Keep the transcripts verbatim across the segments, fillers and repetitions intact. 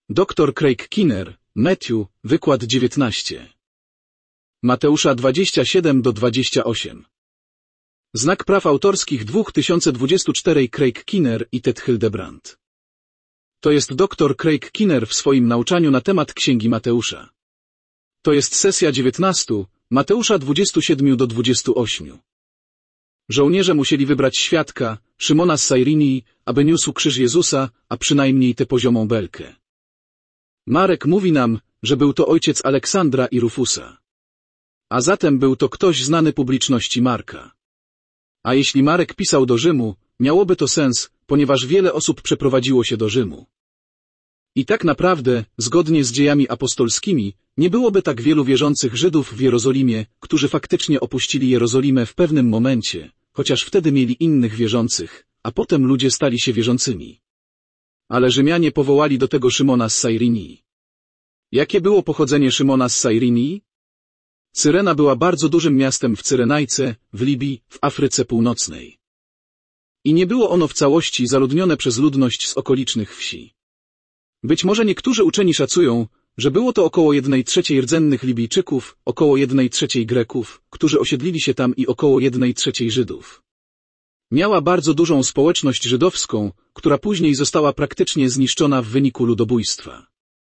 doktor Craig Keener, Matthew, wykład dziewiętnaście. Mateusza dwadzieścia siedem do dwudziestu ośmiu. Znak praw autorskich dwa tysiące dwudziesty czwarty Craig Keener i Ted Hildebrand. To jest doktor Craig Keener w swoim nauczaniu na temat Księgi Mateusza. To jest sesja dziewiętnasta, Mateusza dwadzieścia siedem do dwudziestu ośmiu. Żołnierze musieli wybrać świadka, Szymona z Cyrenii, aby niósł krzyż Jezusa, a przynajmniej tę poziomą belkę. Marek mówi nam, że był to ojciec Aleksandra i Rufusa. A zatem był to ktoś znany publiczności Marka. A jeśli Marek pisał do Rzymu, miałoby to sens, ponieważ wiele osób przeprowadziło się do Rzymu. I tak naprawdę, zgodnie z dziejami apostolskimi, nie byłoby tak wielu wierzących Żydów w Jerozolimie, którzy faktycznie opuścili Jerozolimę w pewnym momencie, chociaż wtedy mieli innych wierzących, a potem ludzie stali się wierzącymi. Ale Rzymianie powołali do tego Szymona z Cyrenii. Jakie było pochodzenie Szymona z Cyrenii? Cyrena była bardzo dużym miastem w Cyrenajce, w Libii, w Afryce Północnej. I nie było ono w całości zaludnione przez ludność z okolicznych wsi. Być może niektórzy uczeni szacują, że było to około jednej trzeciej rdzennych Libijczyków, około jednej trzeciej Greków, którzy osiedlili się tam i około jednej trzeciej Żydów. Miała bardzo dużą społeczność żydowską, która później została praktycznie zniszczona w wyniku ludobójstwa.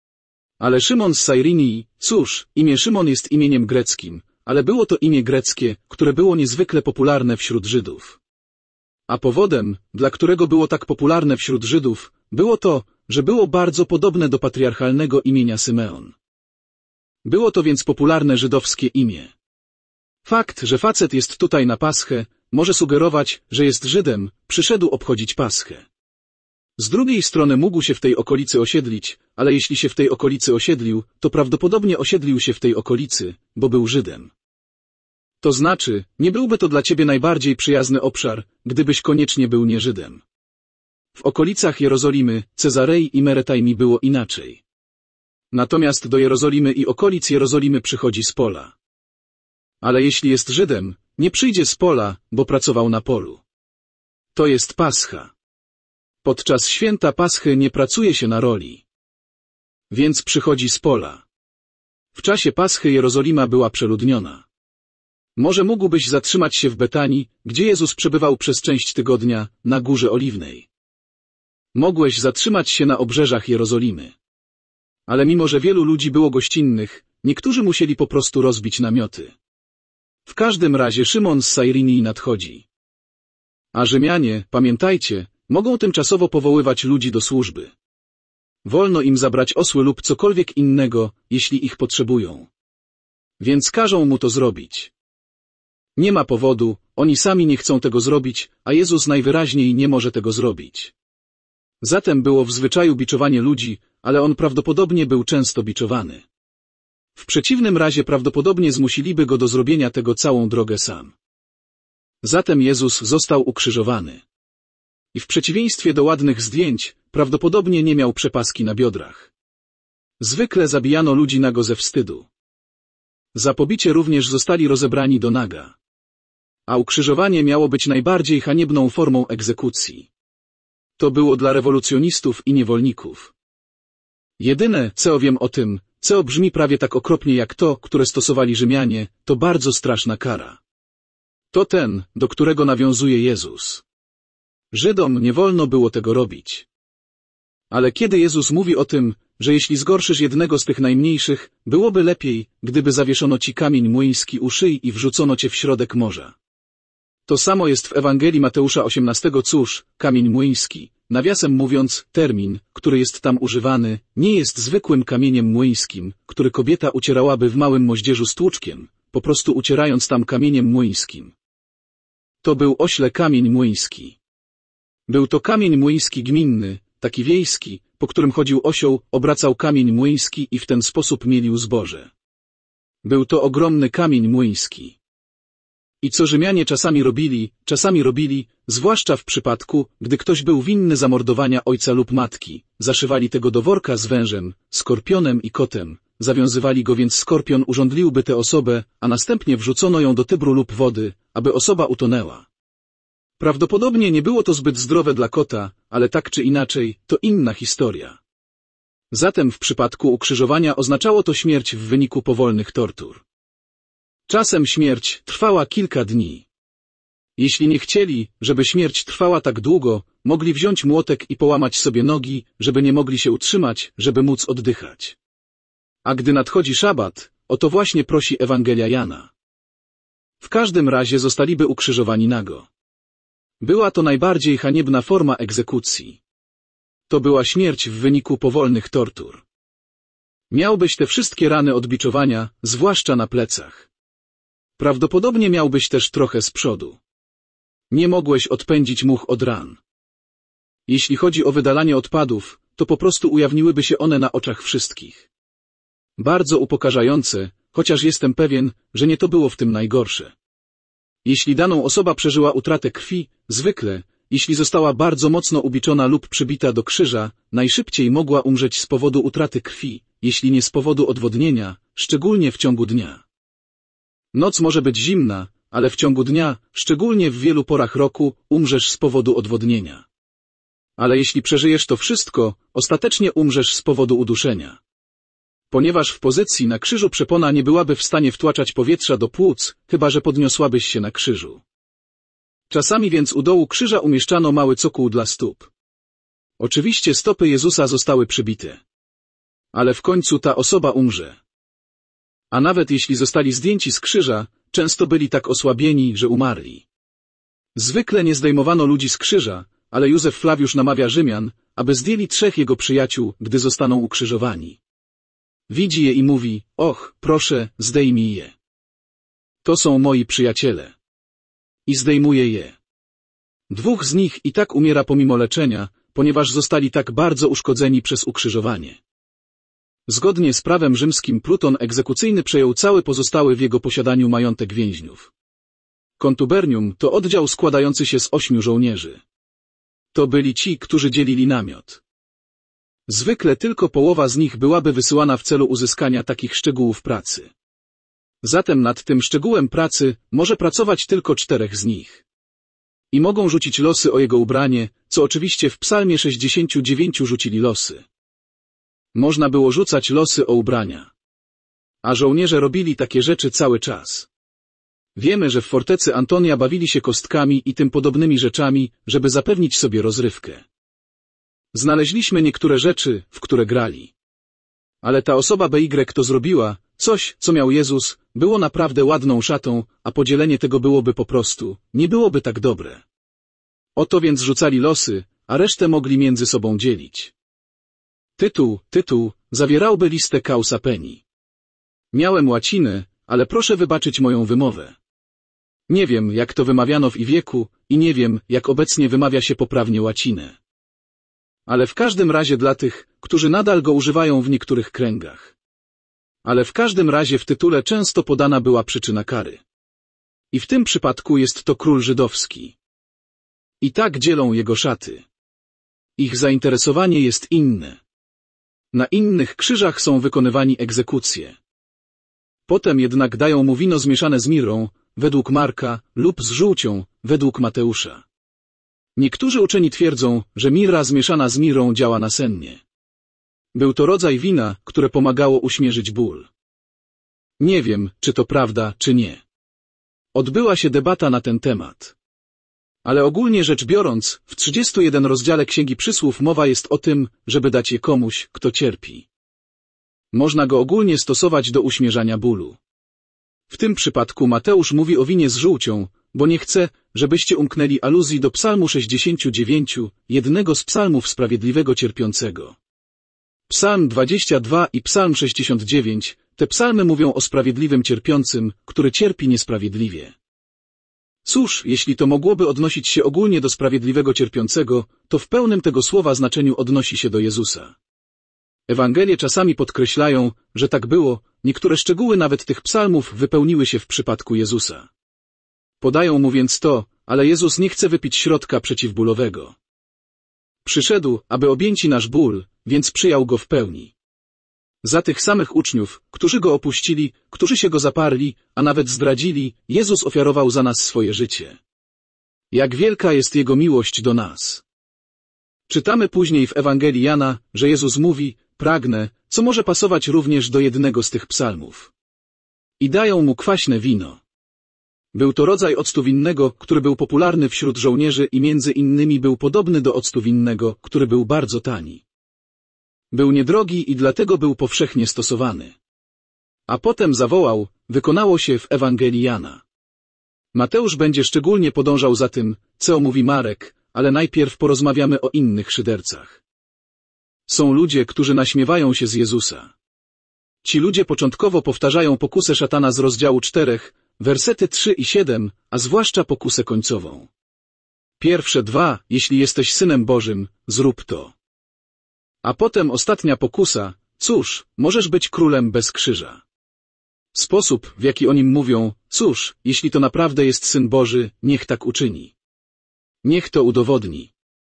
Ale Szymon z Cyrenii, cóż, imię Szymon jest imieniem greckim, ale było to imię greckie, które było niezwykle popularne wśród Żydów. A powodem, dla którego było tak popularne wśród Żydów, było to, że było bardzo podobne do patriarchalnego imienia Symeon. Było to więc popularne żydowskie imię. Fakt, że facet jest tutaj na Paschę, może sugerować, że jest Żydem, przyszedł obchodzić Paschę. Z drugiej strony mógł się w tej okolicy osiedlić, ale jeśli się w tej okolicy osiedlił, to prawdopodobnie osiedlił się w tej okolicy, bo był Żydem. To znaczy, nie byłby to dla ciebie najbardziej przyjazny obszar, gdybyś koniecznie był nie Żydem. W okolicach Jerozolimy, Cezarei i Meretajmi było inaczej. Natomiast do Jerozolimy i okolic Jerozolimy przychodzi z pola. Ale jeśli jest Żydem, nie przyjdzie z pola, bo pracował na polu. To jest Pascha. Podczas święta Paschy nie pracuje się na roli. Więc przychodzi z pola. W czasie Paschy Jerozolima była przeludniona. Może mógłbyś zatrzymać się w Betanii, gdzie Jezus przebywał przez część tygodnia, na Górze Oliwnej. Mogłeś zatrzymać się na obrzeżach Jerozolimy. Ale mimo że wielu ludzi było gościnnych, niektórzy musieli po prostu rozbić namioty. W każdym razie Szymon z Cyrenii nadchodzi. A Rzymianie, pamiętajcie, mogą tymczasowo powoływać ludzi do służby. Wolno im zabrać osły lub cokolwiek innego, jeśli ich potrzebują. Więc każą mu to zrobić. Nie ma powodu, oni sami nie chcą tego zrobić, a Jezus najwyraźniej nie może tego zrobić. Zatem było w zwyczaju biczowanie ludzi, ale on prawdopodobnie był często biczowany. W przeciwnym razie prawdopodobnie zmusiliby go do zrobienia tego całą drogę sam. Zatem Jezus został ukrzyżowany. I w przeciwieństwie do ładnych zdjęć, prawdopodobnie nie miał przepaski na biodrach. Zwykle zabijano ludzi nago ze wstydu. Za pobicie również zostali rozebrani do naga. A ukrzyżowanie miało być najbardziej haniebną formą egzekucji. To było dla rewolucjonistów i niewolników. Jedyne, co wiem o tym, co brzmi prawie tak okropnie jak to, które stosowali Rzymianie, to bardzo straszna kara. To ten, do którego nawiązuje Jezus. Żydom nie wolno było tego robić. Ale kiedy Jezus mówi o tym, że jeśli zgorszysz jednego z tych najmniejszych, byłoby lepiej, gdyby zawieszono ci kamień młyński u szyi i wrzucono cię w środek morza. To samo jest w Ewangelii Mateusza osiemnastego. Cóż, kamień młyński, nawiasem mówiąc, termin, który jest tam używany, nie jest zwykłym kamieniem młyńskim, który kobieta ucierałaby w małym moździerzu z tłuczkiem, po prostu ucierając tam kamieniem młyńskim. To był ośle kamień młyński. Był to kamień młyński gminny, taki wiejski, po którym chodził osioł, obracał kamień młyński i w ten sposób mielił zboże. Był to ogromny kamień młyński. I co Rzymianie czasami robili, czasami robili, zwłaszcza w przypadku, gdy ktoś był winny zamordowania ojca lub matki, zaszywali tego do worka z wężem, skorpionem i kotem, zawiązywali go więc skorpion urządliłby tę osobę, a następnie wrzucono ją do Tybru lub wody, aby osoba utonęła. Prawdopodobnie nie było to zbyt zdrowe dla kota, ale tak czy inaczej, to inna historia. Zatem w przypadku ukrzyżowania oznaczało to śmierć w wyniku powolnych tortur. Czasem śmierć trwała kilka dni. Jeśli nie chcieli, żeby śmierć trwała tak długo, mogli wziąć młotek i połamać sobie nogi, żeby nie mogli się utrzymać, żeby móc oddychać. A gdy nadchodzi szabat, o to właśnie prosi Ewangelia Jana. W każdym razie zostaliby ukrzyżowani nago. Była to najbardziej haniebna forma egzekucji. To była śmierć w wyniku powolnych tortur. Miałbyś te wszystkie rany od biczowania, zwłaszcza na plecach. Prawdopodobnie miałbyś też trochę z przodu. Nie mogłeś odpędzić much od ran. Jeśli chodzi o wydalanie odpadów, to po prostu ujawniłyby się one na oczach wszystkich. Bardzo upokarzające, chociaż jestem pewien, że nie to było w tym najgorsze. Jeśli daną osoba przeżyła utratę krwi, zwykle, jeśli została bardzo mocno ubiczona lub przybita do krzyża, najszybciej mogła umrzeć z powodu utraty krwi, jeśli nie z powodu odwodnienia, szczególnie w ciągu dnia. Noc może być zimna, ale w ciągu dnia, szczególnie w wielu porach roku, umrzesz z powodu odwodnienia. Ale jeśli przeżyjesz to wszystko, ostatecznie umrzesz z powodu uduszenia. Ponieważ w pozycji na krzyżu przepona nie byłaby w stanie wtłaczać powietrza do płuc, chyba że podniosłabyś się na krzyżu. Czasami więc u dołu krzyża umieszczano mały cokół dla stóp. Oczywiście stopy Jezusa zostały przybite. Ale w końcu ta osoba umrze. A nawet jeśli zostali zdjęci z krzyża, często byli tak osłabieni, że umarli. Zwykle nie zdejmowano ludzi z krzyża, ale Józef Flawiusz namawia Rzymian, aby zdjęli trzech jego przyjaciół, gdy zostaną ukrzyżowani. Widzi je i mówi: och, proszę, zdejmij je. To są moi przyjaciele. I zdejmuje je. Dwóch z nich i tak umiera pomimo leczenia, ponieważ zostali tak bardzo uszkodzeni przez ukrzyżowanie. Zgodnie z prawem rzymskim pluton egzekucyjny przejął cały pozostały w jego posiadaniu majątek więźniów. Kontubernium to oddział składający się z ośmiu żołnierzy. To byli ci, którzy dzielili namiot. Zwykle tylko połowa z nich byłaby wysyłana w celu uzyskania takich szczegółów pracy. Zatem nad tym szczegółem pracy może pracować tylko czterech z nich. I mogą rzucić losy o jego ubranie, co oczywiście w psalmie sześćdziesięciu dziewięciu rzucili losy. Można było rzucać losy o ubrania. A żołnierze robili takie rzeczy cały czas. Wiemy, że w fortecy Antonia bawili się kostkami i tym podobnymi rzeczami, żeby zapewnić sobie rozrywkę. Znaleźliśmy niektóre rzeczy, w które grali. Ale ta osoba B Y to zrobiła, coś, co miał Jezus, było naprawdę ładną szatą, a podzielenie tego byłoby po prostu, nie byłoby tak dobre. Oto więc rzucali losy, a resztę mogli między sobą dzielić. Tytuł, tytuł, zawierałby listę causa peni. Miałem łacinę, ale proszę wybaczyć moją wymowę. Nie wiem, jak to wymawiano w ich wieku i nie wiem, jak obecnie wymawia się poprawnie łacinę. Ale w każdym razie dla tych, którzy nadal go używają w niektórych kręgach. Ale w każdym razie w tytule często podana była przyczyna kary. I w tym przypadku jest to król żydowski. I tak dzielą jego szaty. Ich zainteresowanie jest inne. Na innych krzyżach są wykonywani egzekucje. Potem jednak dają mu wino zmieszane z mirrą, według Marka, lub z żółcią, według Mateusza. Niektórzy uczeni twierdzą, że mirra zmieszana z mirrą działa nasennie. Był to rodzaj wina, które pomagało uśmierzyć ból. Nie wiem, czy to prawda, czy nie. Odbyła się debata na ten temat. Ale ogólnie rzecz biorąc, w trzydziestym pierwszym rozdziale Księgi Przysłów mowa jest o tym, żeby dać je komuś, kto cierpi. Można go ogólnie stosować do uśmierzania bólu. W tym przypadku Mateusz mówi o winie z żółcią, bo nie chce, żebyście umknęli aluzji do psalmu sześćdziesięciu dziewięciu, jednego z psalmów sprawiedliwego cierpiącego. Psalm dwadzieścia dwa i psalm sześćdziesiąt dziewięć, te psalmy mówią o sprawiedliwym cierpiącym, który cierpi niesprawiedliwie. Cóż, jeśli to mogłoby odnosić się ogólnie do sprawiedliwego cierpiącego, to w pełnym tego słowa znaczeniu odnosi się do Jezusa. Ewangelie czasami podkreślają, że tak było, niektóre szczegóły nawet tych psalmów wypełniły się w przypadku Jezusa. Podają mu więc to, ale Jezus nie chce wypić środka przeciwbólowego. Przyszedł, aby objęci nasz ból, więc przyjął go w pełni. Za tych samych uczniów, którzy go opuścili, którzy się go zaparli, a nawet zdradzili, Jezus ofiarował za nas swoje życie. Jak wielka jest Jego miłość do nas. Czytamy później w Ewangelii Jana, że Jezus mówi: pragnę, co może pasować również do jednego z tych psalmów. I dają mu kwaśne wino. Był to rodzaj octu winnego, który był popularny wśród żołnierzy i między innymi był podobny do octu winnego, który był bardzo tani. Był niedrogi i dlatego był powszechnie stosowany. A potem zawołał, wykonało się w Ewangelii Jana. Mateusz będzie szczególnie podążał za tym, co mówi Marek, ale najpierw porozmawiamy o innych szydercach. Są ludzie, którzy naśmiewają się z Jezusa. Ci ludzie początkowo powtarzają pokusę szatana z rozdziału czterech, wersety trzy i siedem, a zwłaszcza pokusę końcową. Pierwsze dwa, jeśli jesteś Synem Bożym, zrób to. A potem ostatnia pokusa, cóż, możesz być królem bez krzyża. Sposób, w jaki o nim mówią, cóż, jeśli to naprawdę jest Syn Boży, niech tak uczyni. Niech to udowodni.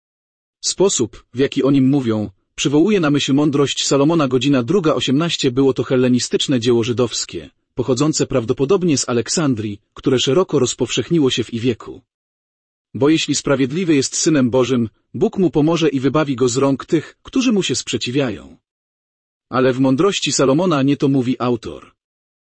Sposób, w jaki o nim mówią, przywołuje na myśl mądrość Salomona godzina druga osiemnaście. Było to hellenistyczne dzieło żydowskie, pochodzące prawdopodobnie z Aleksandrii, które szeroko rozpowszechniło się w ich wieku. Bo jeśli sprawiedliwy jest Synem Bożym, Bóg mu pomoże i wybawi go z rąk tych, którzy mu się sprzeciwiają. Ale w mądrości Salomona nie to mówi autor.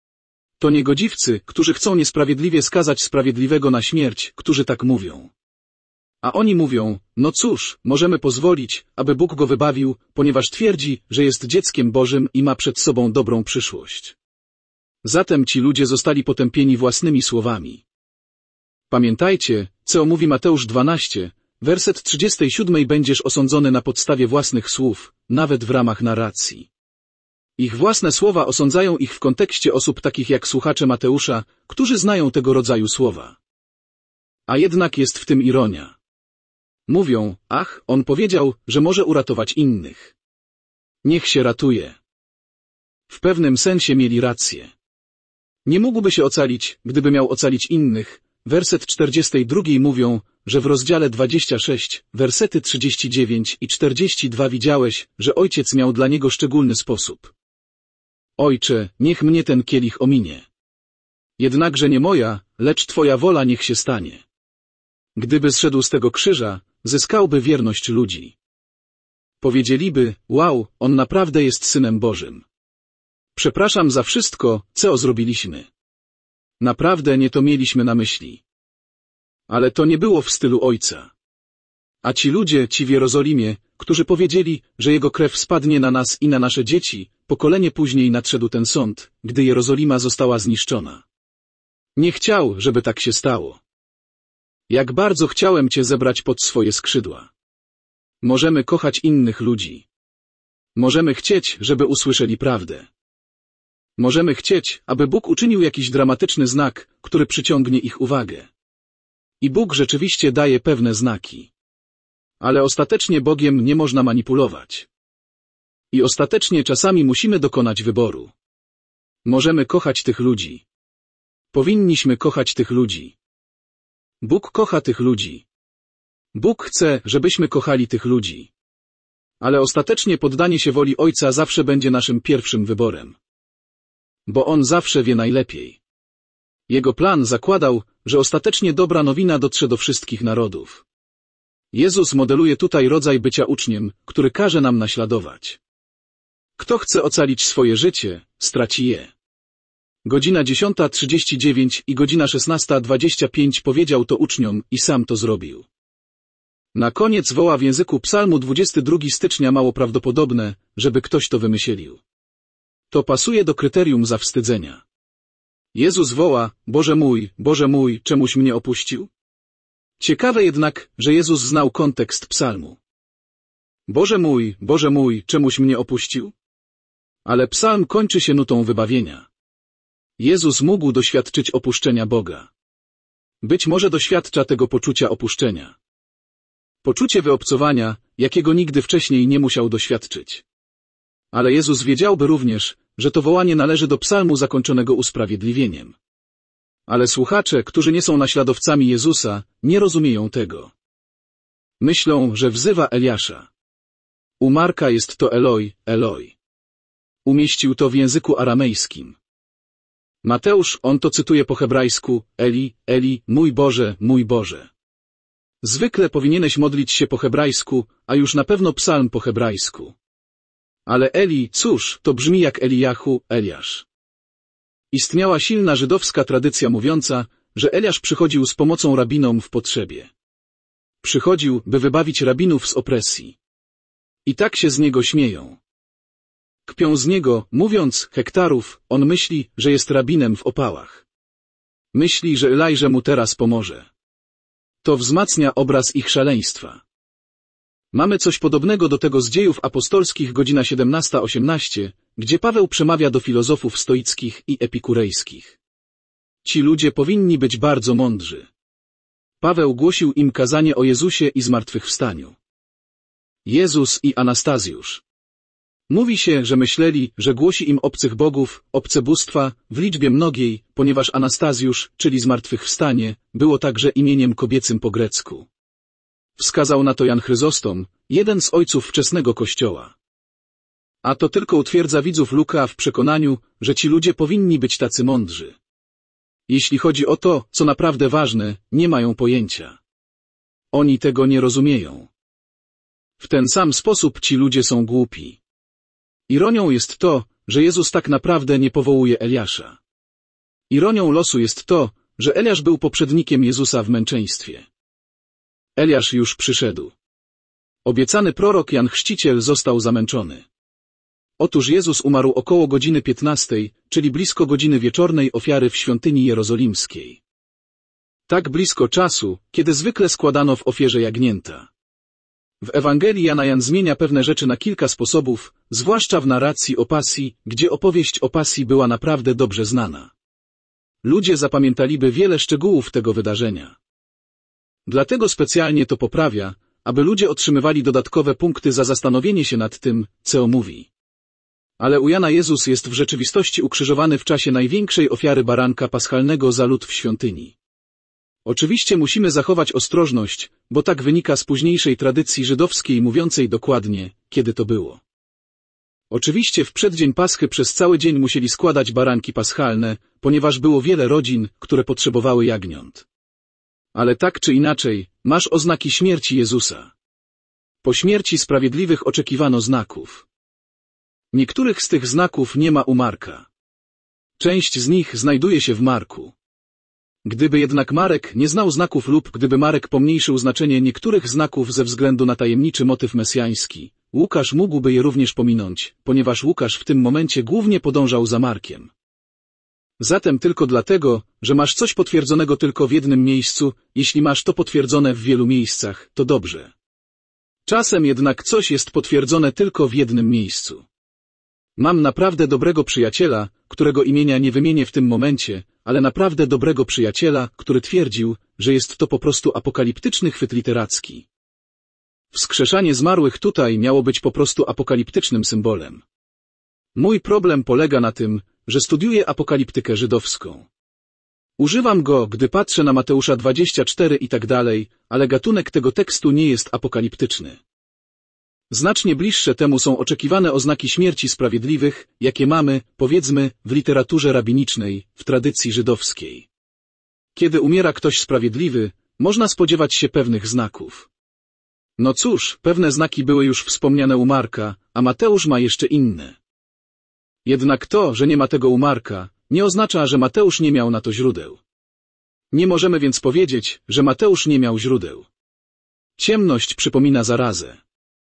To niegodziwcy, którzy chcą niesprawiedliwie skazać sprawiedliwego na śmierć, którzy tak mówią. A oni mówią, no cóż, możemy pozwolić, aby Bóg go wybawił, ponieważ twierdzi, że jest dzieckiem Bożym i ma przed sobą dobrą przyszłość. Zatem ci ludzie zostali potępieni własnymi słowami. Pamiętajcie, co mówi Mateusz dwanaście, werset trzydziesty siódmy: będziesz osądzony na podstawie własnych słów, nawet w ramach narracji. Ich własne słowa osądzają ich w kontekście osób takich jak słuchacze Mateusza, którzy znają tego rodzaju słowa. A jednak jest w tym ironia. Mówią, ach, on powiedział, że może uratować innych. Niech się ratuje. W pewnym sensie mieli rację. Nie mógłby się ocalić, gdyby miał ocalić innych. Werset czterdziesty drugi mówią, że w rozdziale dwudziestym szóstym, wersety trzydzieści dziewięć i czterdzieści dwa widziałeś, że ojciec miał dla niego szczególny sposób. Ojcze, niech mnie ten kielich ominie. Jednakże nie moja, lecz Twoja wola niech się stanie. Gdyby zszedł z tego krzyża, zyskałby wierność ludzi. Powiedzieliby, wow, on naprawdę jest Synem Bożym. Przepraszam za wszystko, co zrobiliśmy. Naprawdę nie to mieliśmy na myśli. Ale to nie było w stylu Ojca. A ci ludzie, ci w Jerozolimie, którzy powiedzieli, że Jego krew spadnie na nas i na nasze dzieci, pokolenie później nadszedł ten sąd, gdy Jerozolima została zniszczona. Nie chciał, żeby tak się stało. Jak bardzo chciałem Cię zebrać pod swoje skrzydła. Możemy kochać innych ludzi. Możemy chcieć, żeby usłyszeli prawdę. Możemy chcieć, aby Bóg uczynił jakiś dramatyczny znak, który przyciągnie ich uwagę. I Bóg rzeczywiście daje pewne znaki. Ale ostatecznie Bogiem nie można manipulować. I ostatecznie czasami musimy dokonać wyboru. Możemy kochać tych ludzi. Powinniśmy kochać tych ludzi. Bóg kocha tych ludzi. Bóg chce, żebyśmy kochali tych ludzi. Ale ostatecznie poddanie się woli Ojca zawsze będzie naszym pierwszym wyborem. Bo On zawsze wie najlepiej. Jego plan zakładał, że ostatecznie dobra nowina dotrze do wszystkich narodów. Jezus modeluje tutaj rodzaj bycia uczniem, który każe nam naśladować. Kto chce ocalić swoje życie, straci je. Godzina dziesiąta trzydzieści dziewięć i godzina szesnasta dwadzieścia pięć powiedział to uczniom i sam to zrobił. Na koniec woła w języku psalmu dwudziestego drugiego stycznia mało prawdopodobne, żeby ktoś to wymyślił. To pasuje do kryterium zawstydzenia. Jezus woła, Boże mój, Boże mój, czemuś mnie opuścił? Ciekawe jednak, że Jezus znał kontekst psalmu. Boże mój, Boże mój, czemuś mnie opuścił? Ale psalm kończy się nutą wybawienia. Jezus mógł doświadczyć opuszczenia Boga. Być może doświadcza tego poczucia opuszczenia. Poczucie wyobcowania, jakiego nigdy wcześniej nie musiał doświadczyć. Ale Jezus wiedziałby również, że to wołanie należy do psalmu zakończonego usprawiedliwieniem. Ale słuchacze, którzy nie są naśladowcami Jezusa, nie rozumieją tego. Myślą, że wzywa Eliasza. U Marka jest to Eloi, Eloi. Umieścił to w języku aramejskim. Mateusz, on to cytuje po hebrajsku, Eli, Eli, mój Boże, mój Boże. Zwykle powinieneś modlić się po hebrajsku, a już na pewno psalm po hebrajsku. Ale Eli, cóż, to brzmi jak Eliahu, Eliasz. Istniała silna żydowska tradycja mówiąca, że Eliasz przychodził z pomocą rabinom w potrzebie. Przychodził, by wybawić rabinów z opresji. I tak się z niego śmieją. Kpią z niego, mówiąc, hektarów, on myśli, że jest rabinem w opałach. Myśli, że Elajże mu teraz pomoże. To wzmacnia obraz ich szaleństwa. Mamy coś podobnego do tego z Dziejów Apostolskich, godzina siedemnasta osiemnaście, gdzie Paweł przemawia do filozofów stoickich i epikurejskich. Ci ludzie powinni być bardzo mądrzy. Paweł głosił im kazanie o Jezusie i zmartwychwstaniu. Jezus i Anastazjusz. Mówi się, że myśleli, że głosi im obcych bogów, obce bóstwa, w liczbie mnogiej, ponieważ Anastazjusz, czyli zmartwychwstanie, było także imieniem kobiecym po grecku. Wskazał na to Jan Chryzostom, jeden z ojców wczesnego Kościoła. A to tylko utwierdza widzów Luka w przekonaniu, że ci ludzie powinni być tacy mądrzy. Jeśli chodzi o to, co naprawdę ważne, nie mają pojęcia. Oni tego nie rozumieją. W ten sam sposób ci ludzie są głupi. Ironią jest to, że Jezus tak naprawdę nie powołuje Eliasza. Ironią losu jest to, że Eliasz był poprzednikiem Jezusa w męczeństwie. Eliasz już przyszedł. Obiecany prorok Jan Chrzciciel został zamęczony. Otóż Jezus umarł około godziny piętnastej, czyli blisko godziny wieczornej ofiary w świątyni jerozolimskiej. Tak blisko czasu, kiedy zwykle składano w ofierze jagnięta. W Ewangelii Jana Jan zmienia pewne rzeczy na kilka sposobów, zwłaszcza w narracji o pasji, gdzie opowieść o pasji była naprawdę dobrze znana. Ludzie zapamiętaliby wiele szczegółów tego wydarzenia. Dlatego specjalnie to poprawia, aby ludzie otrzymywali dodatkowe punkty za zastanowienie się nad tym, co mówi. Ale u Jana Jezus jest w rzeczywistości ukrzyżowany w czasie największej ofiary baranka paschalnego za lud w świątyni. Oczywiście musimy zachować ostrożność, bo tak wynika z późniejszej tradycji żydowskiej mówiącej dokładnie, kiedy to było. Oczywiście w przeddzień Paschy przez cały dzień musieli składać baranki paschalne, ponieważ było wiele rodzin, które potrzebowały jagniąt. Ale tak czy inaczej, masz oznaki śmierci Jezusa. Po śmierci sprawiedliwych oczekiwano znaków. Niektórych z tych znaków nie ma u Marka. Część z nich znajduje się w Marku. Gdyby jednak Marek nie znał znaków lub gdyby Marek pomniejszył znaczenie niektórych znaków ze względu na tajemniczy motyw mesjański, Łukasz mógłby je również pominąć, ponieważ Łukasz w tym momencie głównie podążał za Markiem. Zatem tylko dlatego, że masz coś potwierdzonego tylko w jednym miejscu, jeśli masz to potwierdzone w wielu miejscach, to dobrze. Czasem jednak coś jest potwierdzone tylko w jednym miejscu. Mam naprawdę dobrego przyjaciela, którego imienia nie wymienię w tym momencie, ale naprawdę dobrego przyjaciela, który twierdził, że jest to po prostu apokaliptyczny chwyt literacki. Wskrzeszanie zmarłych tutaj miało być po prostu apokaliptycznym symbolem. Mój problem polega na tym, że studiuję apokaliptykę żydowską. Używam go, gdy patrzę na Mateusza dwadzieścia cztery i tak dalej, ale gatunek tego tekstu nie jest apokaliptyczny. Znacznie bliższe temu są oczekiwane oznaki śmierci sprawiedliwych, jakie mamy, powiedzmy, w literaturze rabinicznej, w tradycji żydowskiej. Kiedy umiera ktoś sprawiedliwy, można spodziewać się pewnych znaków. No cóż, pewne znaki były już wspomniane u Marka, a Mateusz ma jeszcze inne. Jednak to, że nie ma tego u Marka, nie oznacza, że Mateusz nie miał na to źródeł. Nie możemy więc powiedzieć, że Mateusz nie miał źródeł. Ciemność przypomina zarazę.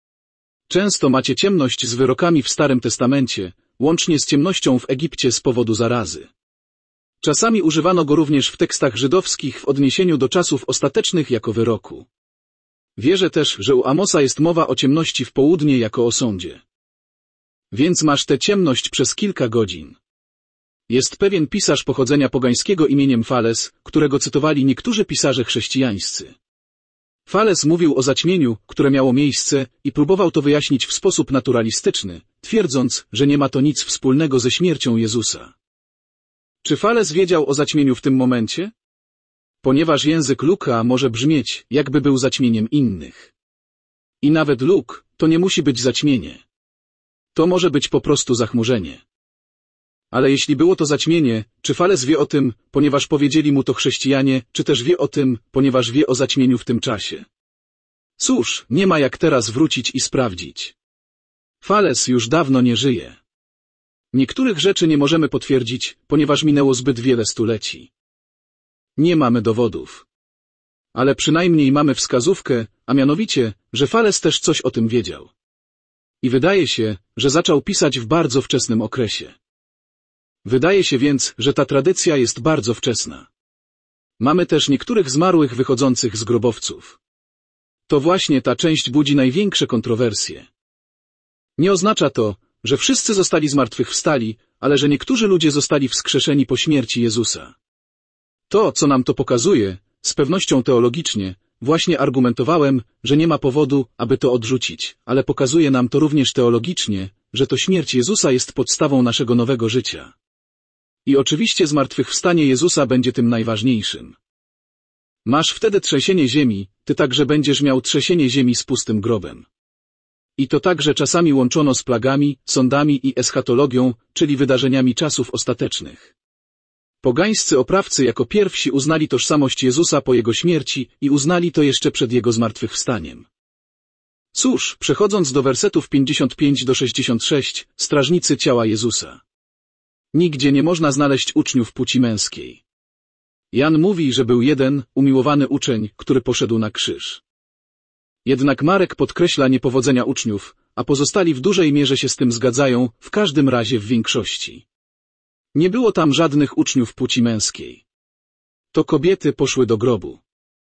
Często macie ciemność z wyrokami w Starym Testamencie, łącznie z ciemnością w Egipcie z powodu zarazy. Czasami używano go również w tekstach żydowskich w odniesieniu do czasów ostatecznych jako wyroku. Wierzę też, że u Amosa jest mowa o ciemności w południe jako o sądzie. Więc masz tę ciemność przez kilka godzin. Jest pewien pisarz pochodzenia pogańskiego imieniem Fales, którego cytowali niektórzy pisarze chrześcijańscy. Fales mówił o zaćmieniu, które miało miejsce i próbował to wyjaśnić w sposób naturalistyczny, twierdząc, że nie ma to nic wspólnego ze śmiercią Jezusa. Czy Fales wiedział o zaćmieniu w tym momencie? Ponieważ język Luka może brzmieć, jakby był zaćmieniem innych. I nawet Luk, to nie musi być zaćmienie. To może być po prostu zachmurzenie. Ale jeśli było to zaćmienie, czy Fales wie o tym, ponieważ powiedzieli mu to chrześcijanie, czy też wie o tym, ponieważ wie o zaćmieniu w tym czasie? Cóż, nie ma jak teraz wrócić i sprawdzić. Fales już dawno nie żyje. Niektórych rzeczy nie możemy potwierdzić, ponieważ minęło zbyt wiele stuleci. Nie mamy dowodów. Ale przynajmniej mamy wskazówkę, a mianowicie, że Fales też coś o tym wiedział. I wydaje się, że zaczął pisać w bardzo wczesnym okresie. Wydaje się więc, że ta tradycja jest bardzo wczesna. Mamy też niektórych zmarłych wychodzących z grobowców. To właśnie ta część budzi największe kontrowersje. Nie oznacza to, że wszyscy zostali zmartwychwstali, ale że niektórzy ludzie zostali wskrzeszeni po śmierci Jezusa. To, co nam to pokazuje, z pewnością teologicznie, właśnie argumentowałem, że nie ma powodu, aby to odrzucić, ale pokazuje nam to również teologicznie, że to śmierć Jezusa jest podstawą naszego nowego życia. I oczywiście zmartwychwstanie Jezusa będzie tym najważniejszym. Masz wtedy trzęsienie ziemi, ty także będziesz miał trzęsienie ziemi z pustym grobem. I to także czasami łączono z plagami, sądami i eschatologią, czyli wydarzeniami czasów ostatecznych. Pogańscy oprawcy jako pierwsi uznali tożsamość Jezusa po Jego śmierci i uznali to jeszcze przed Jego zmartwychwstaniem. Cóż, przechodząc do wersetów pięćdziesiąt pięć do sześćdziesiąt sześć, strażnicy ciała Jezusa. Nigdzie nie można znaleźć uczniów płci męskiej. Jan mówi, że był jeden, umiłowany uczeń, który poszedł na krzyż. Jednak Marek podkreśla niepowodzenia uczniów, a pozostali w dużej mierze się z tym zgadzają, w każdym razie w większości. Nie było tam żadnych uczniów płci męskiej. To kobiety poszły do grobu.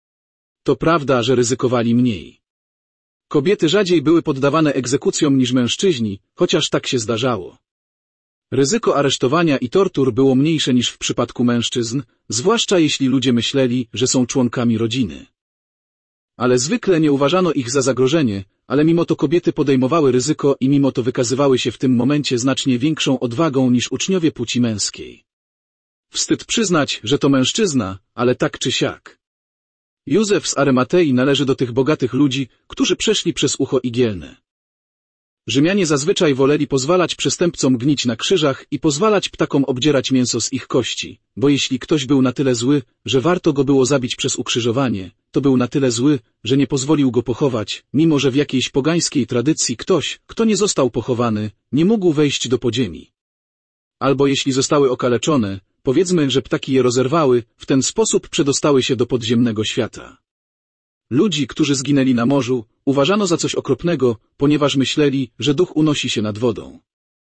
To prawda, że ryzykowali mniej. Kobiety rzadziej były poddawane egzekucjom niż mężczyźni, chociaż tak się zdarzało. Ryzyko aresztowania i tortur było mniejsze niż w przypadku mężczyzn, zwłaszcza jeśli ludzie myśleli, że są członkami rodziny. Ale zwykle nie uważano ich za zagrożenie, ale mimo to kobiety podejmowały ryzyko i mimo to wykazywały się w tym momencie znacznie większą odwagą niż uczniowie płci męskiej. Wstyd przyznać, że to mężczyzna, ale tak czy siak. Józef z Arymatei należy do tych bogatych ludzi, którzy przeszli przez ucho igielne. Rzymianie zazwyczaj woleli pozwalać przestępcom gnić na krzyżach i pozwalać ptakom obdzierać mięso z ich kości, bo jeśli ktoś był na tyle zły, że warto go było zabić przez ukrzyżowanie, to był na tyle zły, że nie pozwolił go pochować, mimo że w jakiejś pogańskiej tradycji ktoś, kto nie został pochowany, nie mógł wejść do podziemi. Albo jeśli zostały okaleczone, powiedzmy, że ptaki je rozerwały, w ten sposób przedostały się do podziemnego świata. Ludzi, którzy zginęli na morzu, uważano za coś okropnego, ponieważ myśleli, że duch unosi się nad wodą.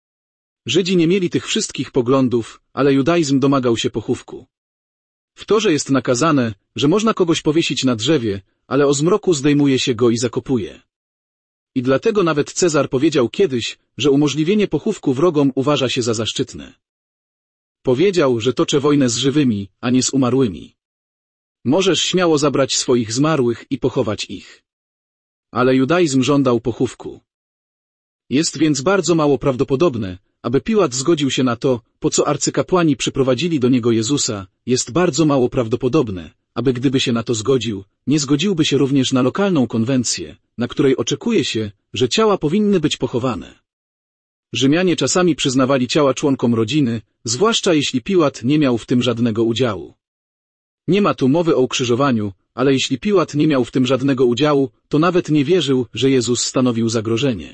Żydzi nie mieli tych wszystkich poglądów, ale judaizm domagał się pochówku. W Torze jest nakazane, że można kogoś powiesić na drzewie, ale o zmroku zdejmuje się go i zakopuje. I dlatego nawet Cezar powiedział kiedyś, że umożliwienie pochówku wrogom uważa się za zaszczytne. Powiedział, że toczę wojnę z żywymi, a nie z umarłymi. Możesz śmiało zabrać swoich zmarłych i pochować ich. Ale judaizm żądał pochówku. Jest więc bardzo mało prawdopodobne, aby Piłat zgodził się na to, po co arcykapłani przyprowadzili do niego Jezusa, jest bardzo mało prawdopodobne, aby gdyby się na to zgodził, nie zgodziłby się również na lokalną konwencję, na której oczekuje się, że ciała powinny być pochowane. Rzymianie czasami przyznawali ciała członkom rodziny, zwłaszcza jeśli Piłat nie miał w tym żadnego udziału. Nie ma tu mowy o ukrzyżowaniu, ale jeśli Piłat nie miał w tym żadnego udziału, to nawet nie wierzył, że Jezus stanowił zagrożenie.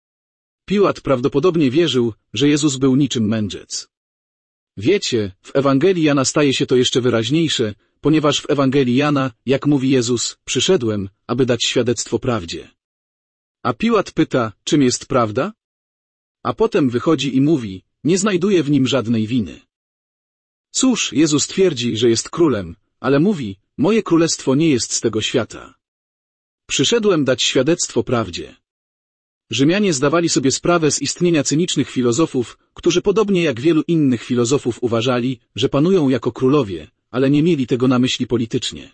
Piłat prawdopodobnie wierzył, że Jezus był niczym mędrzec. Wiecie, w Ewangelii Jana staje się to jeszcze wyraźniejsze, ponieważ w Ewangelii Jana, jak mówi Jezus, przyszedłem, aby dać świadectwo prawdzie. A Piłat pyta, czym jest prawda? A potem wychodzi i mówi, nie znajduje w nim żadnej winy. Cóż, Jezus twierdzi, że jest królem, ale mówi, moje królestwo nie jest z tego świata. Przyszedłem dać świadectwo prawdzie. Rzymianie zdawali sobie sprawę z istnienia cynicznych filozofów, którzy podobnie jak wielu innych filozofów uważali, że panują jako królowie, ale nie mieli tego na myśli politycznie.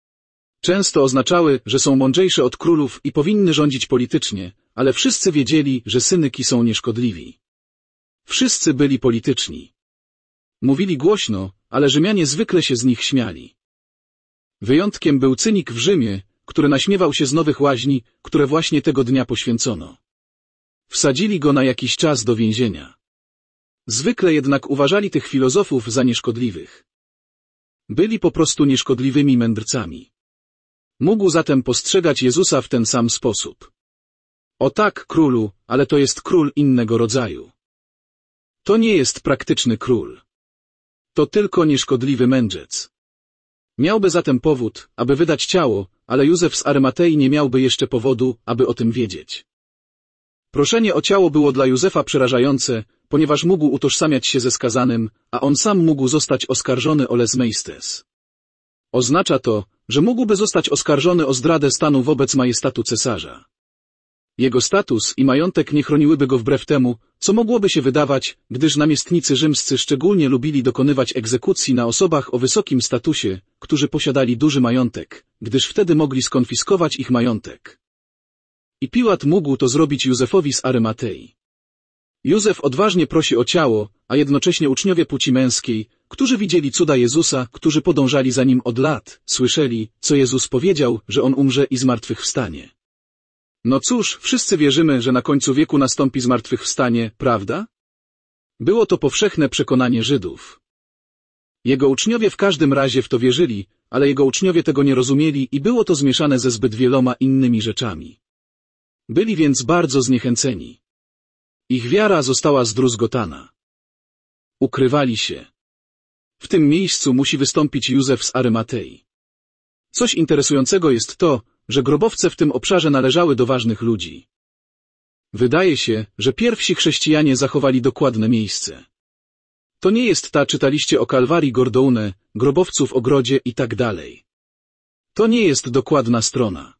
Często oznaczały, że są mądrzejsze od królów i powinny rządzić politycznie, ale wszyscy wiedzieli, że cynyki są nieszkodliwi. Wszyscy byli polityczni. Mówili głośno, ale Rzymianie zwykle się z nich śmiali. Wyjątkiem był cynik w Rzymie, który naśmiewał się z nowych łaźni, które właśnie tego dnia poświęcono. Wsadzili go na jakiś czas do więzienia. Zwykle jednak uważali tych filozofów za nieszkodliwych. Byli po prostu nieszkodliwymi mędrcami. Mógł zatem postrzegać Jezusa w ten sam sposób. O tak, królu, ale to jest król innego rodzaju. To nie jest praktyczny król. To tylko nieszkodliwy mędrzec. Miałby zatem powód, aby wydać ciało, ale Józef z Arymatei nie miałby jeszcze powodu, aby o tym wiedzieć. Proszenie o ciało było dla Józefa przerażające, ponieważ mógł utożsamiać się ze skazanym, a on sam mógł zostać oskarżony o les majestes. Oznacza to, że mógłby zostać oskarżony o zdradę stanu wobec majestatu cesarza. Jego status i majątek nie chroniłyby go wbrew temu, co mogłoby się wydawać, gdyż namiestnicy rzymscy szczególnie lubili dokonywać egzekucji na osobach o wysokim statusie, którzy posiadali duży majątek, gdyż wtedy mogli skonfiskować ich majątek. I Piłat mógł to zrobić Józefowi z Arymatei. Józef odważnie prosi o ciało, a jednocześnie uczniowie płci męskiej, którzy widzieli cuda Jezusa, którzy podążali za nim od lat, słyszeli, co Jezus powiedział, że on umrze i zmartwychwstanie. No cóż, wszyscy wierzymy, że na końcu wieku nastąpi zmartwychwstanie, prawda? Było to powszechne przekonanie Żydów. Jego uczniowie w każdym razie w to wierzyli, ale jego uczniowie tego nie rozumieli i było to zmieszane ze zbyt wieloma innymi rzeczami. Byli więc bardzo zniechęceni. Ich wiara została zdruzgotana. Ukrywali się. W tym miejscu musi wystąpić Józef z Arymatei. Coś interesującego jest to, że grobowce w tym obszarze należały do ważnych ludzi. Wydaje się, że pierwsi chrześcijanie zachowali dokładne miejsce. To nie jest ta, czytaliście o Kalwarii Gordoune, grobowcu w ogrodzie i tak dalej. To nie jest dokładna strona.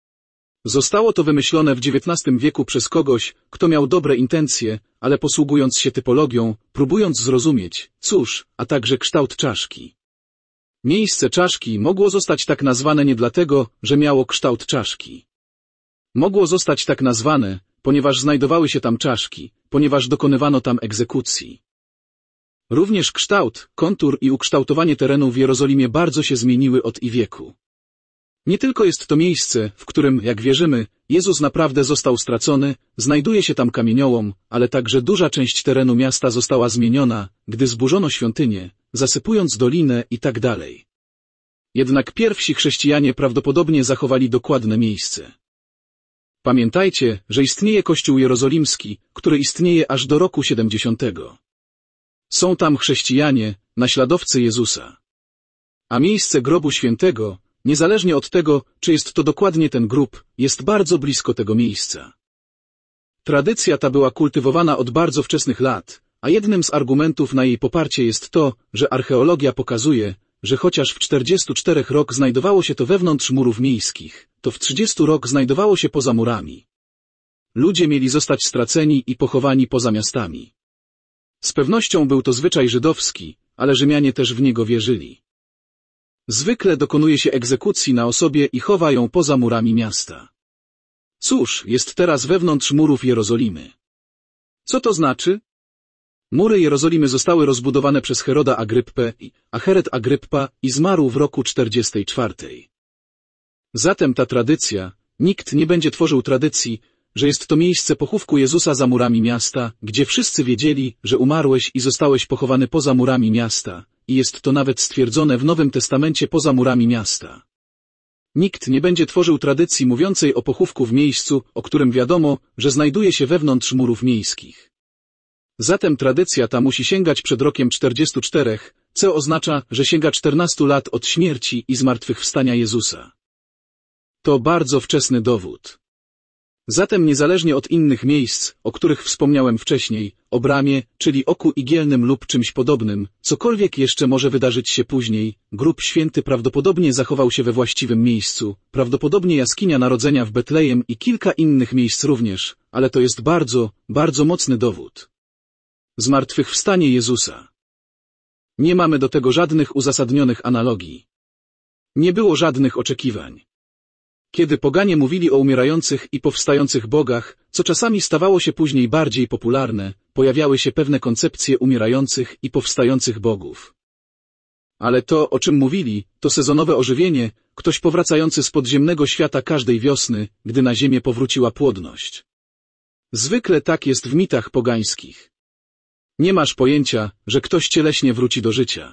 Zostało to wymyślone w dziewiętnastym wieku przez kogoś, kto miał dobre intencje, ale posługując się typologią, próbując zrozumieć, cóż, a także kształt czaszki. Miejsce czaszki mogło zostać tak nazwane nie dlatego, że miało kształt czaszki. Mogło zostać tak nazwane, ponieważ znajdowały się tam czaszki, ponieważ dokonywano tam egzekucji. Również kształt, kontur i ukształtowanie terenu w Jerozolimie bardzo się zmieniły od i wieku. Nie tylko jest to miejsce, w którym, jak wierzymy, Jezus naprawdę został stracony, znajduje się tam kamieniołom, ale także duża część terenu miasta została zmieniona, gdy zburzono świątynię, zasypując dolinę i tak dalej. Jednak pierwsi chrześcijanie prawdopodobnie zachowali dokładne miejsce. Pamiętajcie, że istnieje Kościół Jerozolimski, który istnieje aż do roku siedemdziesiątego. Są tam chrześcijanie, naśladowcy Jezusa. A miejsce grobu świętego, niezależnie od tego, czy jest to dokładnie ten grób, jest bardzo blisko tego miejsca. Tradycja ta była kultywowana od bardzo wczesnych lat, a jednym z argumentów na jej poparcie jest to, że archeologia pokazuje, że chociaż w czterdziestu czterech rok znajdowało się to wewnątrz murów miejskich, to w trzydziestu rok znajdowało się poza murami. Ludzie mieli zostać straceni i pochowani poza miastami. Z pewnością był to zwyczaj żydowski, ale Rzymianie też w niego wierzyli. Zwykle dokonuje się egzekucji na osobie i chowa ją poza murami miasta. Cóż, jest teraz wewnątrz murów Jerozolimy. Co to znaczy? Mury Jerozolimy zostały rozbudowane przez Heroda Agryppę, a Herod Agryppa i zmarł w roku czterdziestym czwartym. Zatem ta tradycja, nikt nie będzie tworzył tradycji, że jest to miejsce pochówku Jezusa za murami miasta, gdzie wszyscy wiedzieli, że umarłeś i zostałeś pochowany poza murami miasta, i jest to nawet stwierdzone w Nowym Testamencie poza murami miasta. Nikt nie będzie tworzył tradycji mówiącej o pochówku w miejscu, o którym wiadomo, że znajduje się wewnątrz murów miejskich. Zatem tradycja ta musi sięgać przed rokiem czterdziestu czterech, co oznacza, że sięga czternastu lat od śmierci i zmartwychwstania Jezusa. To bardzo wczesny dowód. Zatem niezależnie od innych miejsc, o których wspomniałem wcześniej, o bramie, czyli oku igielnym lub czymś podobnym, cokolwiek jeszcze może wydarzyć się później, grób święty prawdopodobnie zachował się we właściwym miejscu, prawdopodobnie jaskinia Narodzenia w Betlejem i kilka innych miejsc również, ale to jest bardzo, bardzo mocny dowód. Zmartwychwstanie Jezusa. Nie mamy do tego żadnych uzasadnionych analogii. Nie było żadnych oczekiwań. Kiedy poganie mówili o umierających i powstających bogach, co czasami stawało się później bardziej popularne, pojawiały się pewne koncepcje umierających i powstających bogów. Ale to, o czym mówili, to sezonowe ożywienie, ktoś powracający z podziemnego świata każdej wiosny, gdy na ziemię powróciła płodność. Zwykle tak jest w mitach pogańskich. Nie masz pojęcia, że ktoś cieleśnie wróci do życia.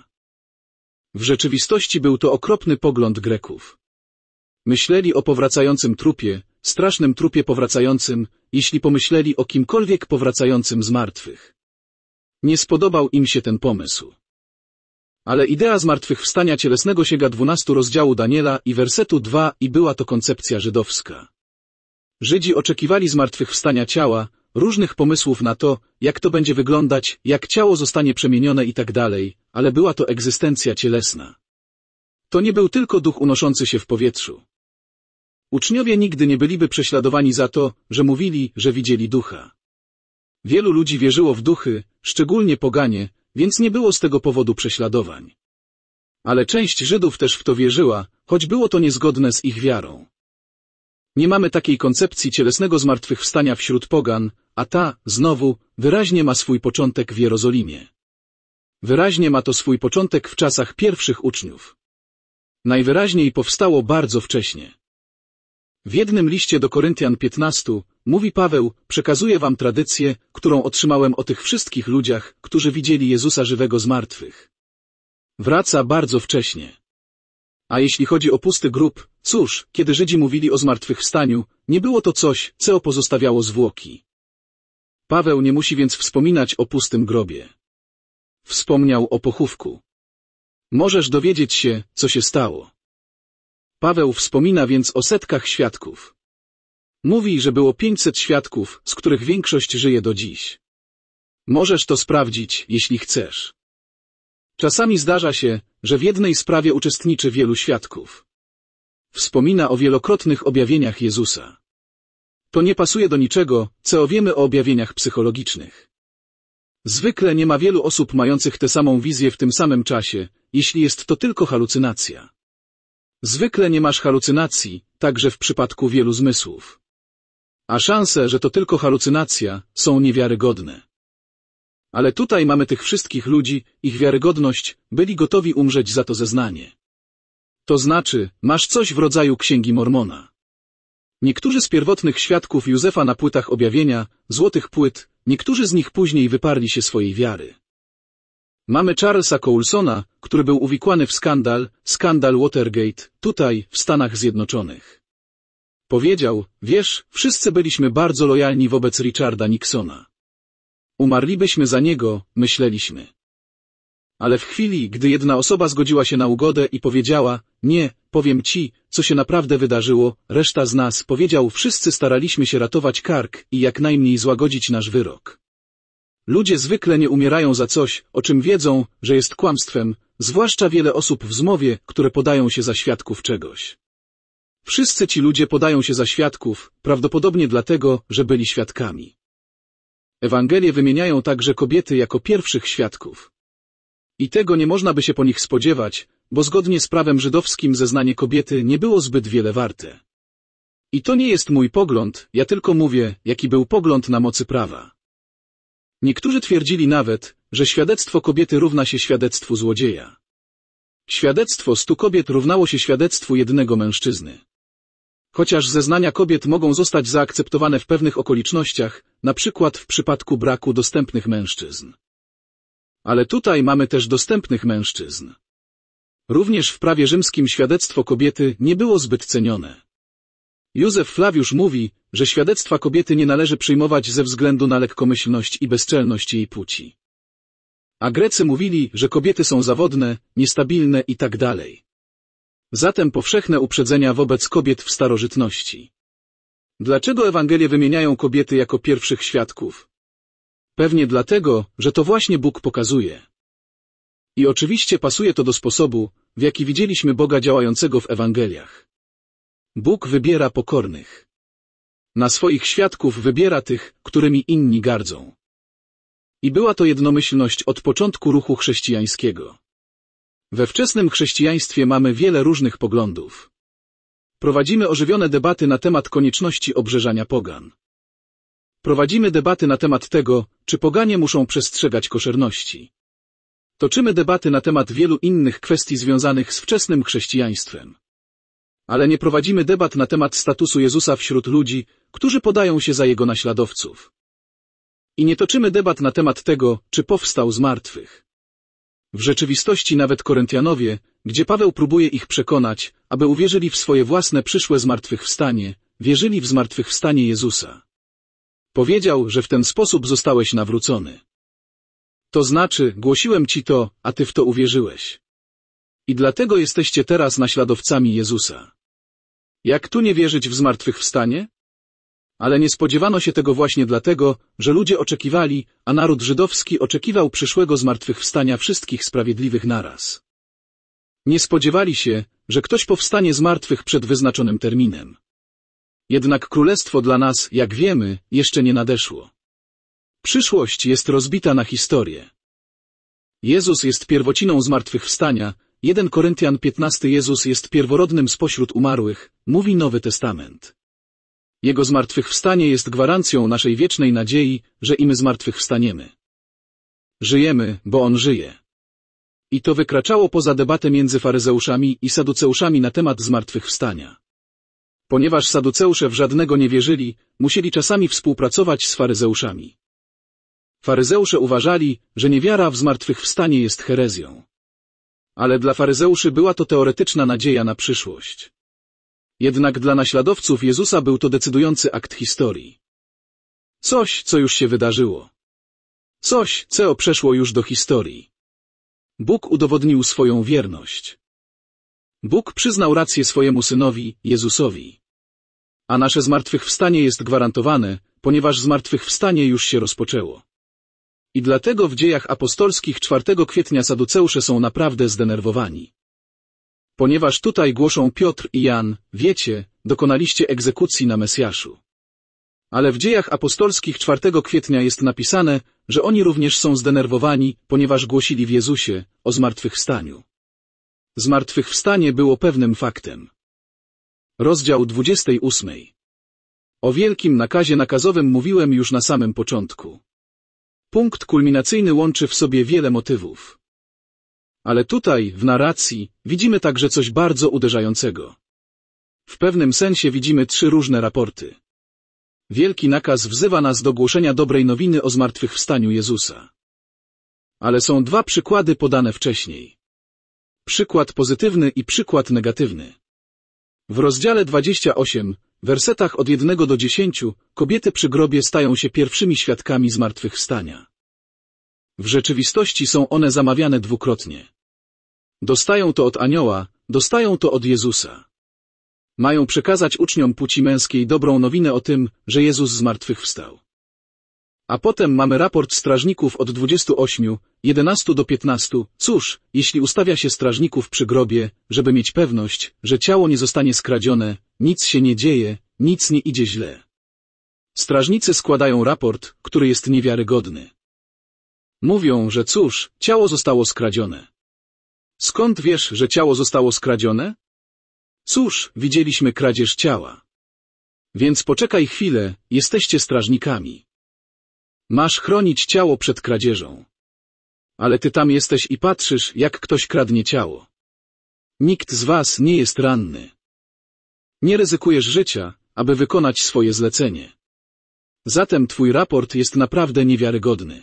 W rzeczywistości był to okropny pogląd Greków. Myśleli o powracającym trupie, strasznym trupie powracającym, jeśli pomyśleli o kimkolwiek powracającym z martwych. Nie spodobał im się ten pomysł. Ale idea zmartwychwstania cielesnego sięga dwunastego rozdziału Daniela i wersetu drugiego i była to koncepcja żydowska. Żydzi oczekiwali zmartwychwstania ciała, różnych pomysłów na to, jak to będzie wyglądać, jak ciało zostanie przemienione i tak dalej, ale była to egzystencja cielesna. To nie był tylko duch unoszący się w powietrzu. Uczniowie nigdy nie byliby prześladowani za to, że mówili, że widzieli ducha. Wielu ludzi wierzyło w duchy, szczególnie poganie, więc nie było z tego powodu prześladowań. Ale część Żydów też w to wierzyła, choć było to niezgodne z ich wiarą. Nie mamy takiej koncepcji cielesnego zmartwychwstania wśród pogan, a ta, znowu, wyraźnie ma swój początek w Jerozolimie. Wyraźnie ma to swój początek w czasach pierwszych uczniów. Najwyraźniej powstało bardzo wcześnie. W jednym liście do Koryntian piętnastu mówi Paweł, przekazuję wam tradycję, którą otrzymałem o tych wszystkich ludziach, którzy widzieli Jezusa żywego z martwych. Wraca bardzo wcześnie. A jeśli chodzi o pusty grób, cóż, kiedy Żydzi mówili o zmartwychwstaniu, nie było to coś, co pozostawiało zwłoki. Paweł nie musi więc wspominać o pustym grobie. Wspomniał o pochówku. Możesz dowiedzieć się, co się stało. Paweł wspomina więc o setkach świadków. Mówi, że było pięćset świadków, z których większość żyje do dziś. Możesz to sprawdzić, jeśli chcesz. Czasami zdarza się, że w jednej sprawie uczestniczy wielu świadków. Wspomina o wielokrotnych objawieniach Jezusa. To nie pasuje do niczego, co wiemy o objawieniach psychologicznych. Zwykle nie ma wielu osób mających tę samą wizję w tym samym czasie, jeśli jest to tylko halucynacja. Zwykle nie masz halucynacji, także w przypadku wielu zmysłów. A szanse, że to tylko halucynacja, są niewiarygodne. Ale tutaj mamy tych wszystkich ludzi, ich wiarygodność, byli gotowi umrzeć za to zeznanie. To znaczy, masz coś w rodzaju Księgi Mormona. Niektórzy z pierwotnych świadków Józefa na płytach objawienia, złotych płyt, niektórzy z nich później wyparli się swojej wiary. Mamy Charlesa Coulsona, który był uwikłany w skandal, skandal Watergate, tutaj, w Stanach Zjednoczonych. Powiedział, wiesz, wszyscy byliśmy bardzo lojalni wobec Richarda Nixona. Umarlibyśmy za niego, myśleliśmy. Ale w chwili, gdy jedna osoba zgodziła się na ugodę i powiedziała, nie, powiem ci, co się naprawdę wydarzyło, reszta z nas, powiedział, wszyscy staraliśmy się ratować kark i jak najmniej złagodzić nasz wyrok. Ludzie zwykle nie umierają za coś, o czym wiedzą, że jest kłamstwem, zwłaszcza wiele osób w zmowie, które podają się za świadków czegoś. Wszyscy ci ludzie podają się za świadków, prawdopodobnie dlatego, że byli świadkami. Ewangelie wymieniają także kobiety jako pierwszych świadków. I tego nie można by się po nich spodziewać, bo zgodnie z prawem żydowskim zeznanie kobiety nie było zbyt wiele warte. I to nie jest mój pogląd, ja tylko mówię, jaki był pogląd na mocy prawa. Niektórzy twierdzili nawet, że świadectwo kobiety równa się świadectwu złodzieja. Świadectwo stu kobiet równało się świadectwu jednego mężczyzny. Chociaż zeznania kobiet mogą zostać zaakceptowane w pewnych okolicznościach, na przykład w przypadku braku dostępnych mężczyzn. Ale tutaj mamy też dostępnych mężczyzn. Również w prawie rzymskim świadectwo kobiety nie było zbyt cenione. Józef Flawiusz mówi, że świadectwa kobiety nie należy przyjmować ze względu na lekkomyślność i bezczelność jej płci. A Grecy mówili, że kobiety są zawodne, niestabilne i tak dalej. Zatem powszechne uprzedzenia wobec kobiet w starożytności. Dlaczego Ewangelie wymieniają kobiety jako pierwszych świadków? Pewnie dlatego, że to właśnie Bóg pokazuje. I oczywiście pasuje to do sposobu, w jaki widzieliśmy Boga działającego w Ewangeliach. Bóg wybiera pokornych. Na swoich świadków wybiera tych, którymi inni gardzą. I była to jednomyślność od początku ruchu chrześcijańskiego. We wczesnym chrześcijaństwie mamy wiele różnych poglądów. Prowadzimy ożywione debaty na temat konieczności obrzeżania pogan. Prowadzimy debaty na temat tego, czy poganie muszą przestrzegać koszerności. Toczymy debaty na temat wielu innych kwestii związanych z wczesnym chrześcijaństwem. Ale nie prowadzimy debat na temat statusu Jezusa wśród ludzi, którzy podają się za Jego naśladowców. I nie toczymy debat na temat tego, czy powstał z martwych. W rzeczywistości nawet Koryntianowie, gdzie Paweł próbuje ich przekonać, aby uwierzyli w swoje własne przyszłe zmartwychwstanie, wierzyli w zmartwychwstanie Jezusa. Powiedział, że w ten sposób zostałeś nawrócony. To znaczy, głosiłem ci to, a ty w to uwierzyłeś. I dlatego jesteście teraz naśladowcami Jezusa. Jak tu nie wierzyć w zmartwychwstanie? Ale nie spodziewano się tego właśnie dlatego, że ludzie oczekiwali, a naród żydowski oczekiwał przyszłego zmartwychwstania wszystkich sprawiedliwych naraz. Nie spodziewali się, że ktoś powstanie z martwych przed wyznaczonym terminem. Jednak królestwo dla nas, jak wiemy, jeszcze nie nadeszło. Przyszłość jest rozbita na historię. Jezus jest pierwociną zmartwychwstania, pierwszy Koryntian piętnaście. Jezus jest pierworodnym spośród umarłych, mówi Nowy Testament. Jego zmartwychwstanie jest gwarancją naszej wiecznej nadziei, że i my zmartwychwstaniemy. Żyjemy, bo On żyje. I to wykraczało poza debatę między faryzeuszami i saduceuszami na temat zmartwychwstania. Ponieważ saduceusze w żadnego nie wierzyli, musieli czasami współpracować z faryzeuszami. Faryzeusze uważali, że niewiara w zmartwychwstanie jest herezją. Ale dla faryzeuszy była to teoretyczna nadzieja na przyszłość. Jednak dla naśladowców Jezusa był to decydujący akt historii. Coś, co już się wydarzyło. Coś, co przeszło już do historii. Bóg udowodnił swoją wierność. Bóg przyznał rację swojemu Synowi, Jezusowi. A nasze zmartwychwstanie jest gwarantowane, ponieważ zmartwychwstanie już się rozpoczęło. I dlatego w Dziejach Apostolskich czwartego kwietnia saduceusze są naprawdę zdenerwowani. Ponieważ tutaj głoszą Piotr i Jan, wiecie, dokonaliście egzekucji na Mesjaszu. Ale w Dziejach Apostolskich czwartego kwietnia jest napisane, że oni również są zdenerwowani, ponieważ głosili w Jezusie o zmartwychwstaniu. Zmartwychwstanie było pewnym faktem. Rozdział dwudziesty ósmy. O wielkim nakazie nakazowym mówiłem już na samym początku. Punkt kulminacyjny łączy w sobie wiele motywów. Ale tutaj, w narracji, widzimy także coś bardzo uderzającego. W pewnym sensie widzimy trzy różne raporty. Wielki nakaz wzywa nas do głoszenia dobrej nowiny o zmartwychwstaniu Jezusa. Ale są dwa przykłady podane wcześniej. Przykład pozytywny i przykład negatywny. W rozdziale dwudziestym ósmym, wersetach od jednego do dziesięciu, kobiety przy grobie stają się pierwszymi świadkami zmartwychwstania. W rzeczywistości są one zamawiane dwukrotnie. Dostają to od anioła, dostają to od Jezusa. Mają przekazać uczniom płci męskiej dobrą nowinę o tym, że Jezus zmartwychwstał. A potem mamy raport strażników od dwudziestu ośmiu, jedenastu do piętnastu. Cóż, jeśli ustawia się strażników przy grobie, żeby mieć pewność, że ciało nie zostanie skradzione, nic się nie dzieje, nic nie idzie źle. Strażnicy składają raport, który jest niewiarygodny. Mówią, że cóż, ciało zostało skradzione. Skąd wiesz, że ciało zostało skradzione? Cóż, widzieliśmy kradzież ciała. Więc poczekaj chwilę, jesteście strażnikami. Masz chronić ciało przed kradzieżą. Ale ty tam jesteś i patrzysz, jak ktoś kradnie ciało. Nikt z was nie jest ranny. Nie ryzykujesz życia, aby wykonać swoje zlecenie. Zatem twój raport jest naprawdę niewiarygodny.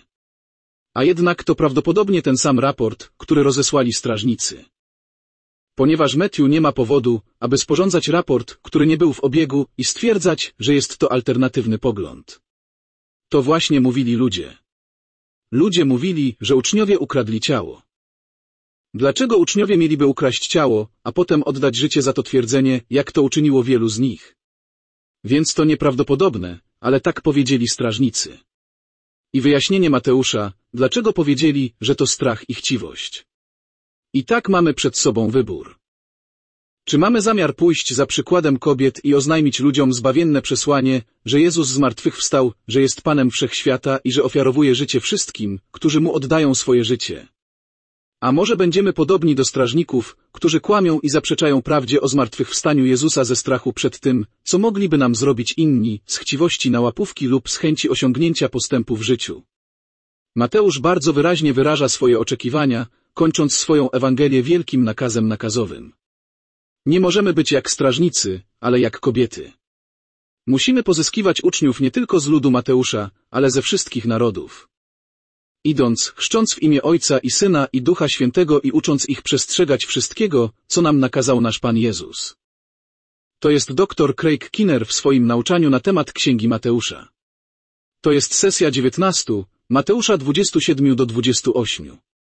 A jednak to prawdopodobnie ten sam raport, który rozesłali strażnicy. Ponieważ Matthew nie ma powodu, aby sporządzać raport, który nie był w obiegu i stwierdzać, że jest to alternatywny pogląd. To właśnie mówili ludzie. Ludzie mówili, że uczniowie ukradli ciało. Dlaczego uczniowie mieliby ukraść ciało, a potem oddać życie za to twierdzenie, jak to uczyniło wielu z nich? Więc to nieprawdopodobne, ale tak powiedzieli strażnicy. I wyjaśnienie Mateusza, dlaczego powiedzieli, że to strach i chciwość. I tak mamy przed sobą wybór. Czy mamy zamiar pójść za przykładem kobiet i oznajmić ludziom zbawienne przesłanie, że Jezus zmartwychwstał, że jest Panem Wszechświata i że ofiarowuje życie wszystkim, którzy Mu oddają swoje życie? A może będziemy podobni do strażników, którzy kłamią i zaprzeczają prawdzie o zmartwychwstaniu Jezusa ze strachu przed tym, co mogliby nam zrobić inni, z chciwości na łapówki lub z chęci osiągnięcia postępu w życiu? Mateusz bardzo wyraźnie wyraża swoje oczekiwania, kończąc swoją Ewangelię wielkim nakazem nakazowym. Nie możemy być jak strażnicy, ale jak kobiety. Musimy pozyskiwać uczniów nie tylko z ludu Mateusza, ale ze wszystkich narodów. Idąc, chrzcząc w imię Ojca i Syna i Ducha Świętego i ucząc ich przestrzegać wszystkiego, co nam nakazał nasz Pan Jezus. To jest doktor Craig Keener w swoim nauczaniu na temat Księgi Mateusza. To jest sesja dziewiętnasta, Mateusza dwadzieścia siedem do dwudziestu ośmiu.